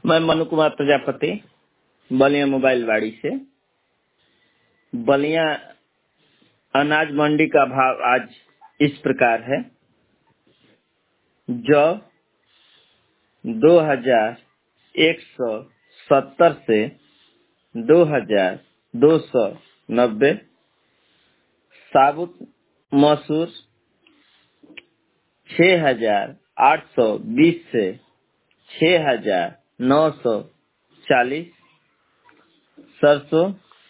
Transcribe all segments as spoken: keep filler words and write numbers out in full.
मैं मनु कुमार प्रजापति बलिया मोबाइल वाड़ी से। बलिया अनाज मंडी का भाव आज इस प्रकार है। जौ दो हजार एक सौ सत्तर से दो हजार दो सौ नब्बे। साबुत मसूर छह हजार आठ सौ बीस से छह हजार नौ सौ चालीस। सरसों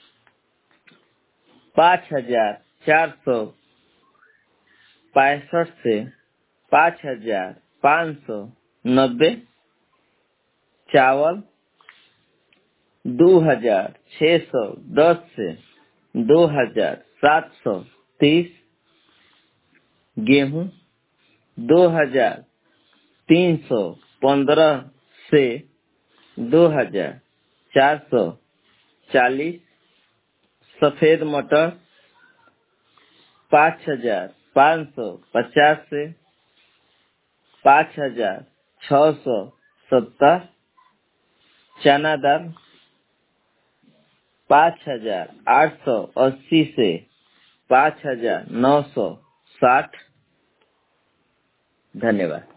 पाँच हजार चार सौ पैंसठ से पाँच हजार पाँच सौ नब्बे। चावल दो हजार छह सौ दस से दो हजार सात सौ तीस। गेहूं दो हजार तीन सौ पंद्रह से दो हजार चार सौ चालीस। सफेद मटर पाँच हजार पाँच सौ पचास से पाँच हजार छह सौ सत्तर। चना दाल पाँच हजार आठ सौ अस्सी से पाँच हजार नौ सौ साठ। धन्यवाद।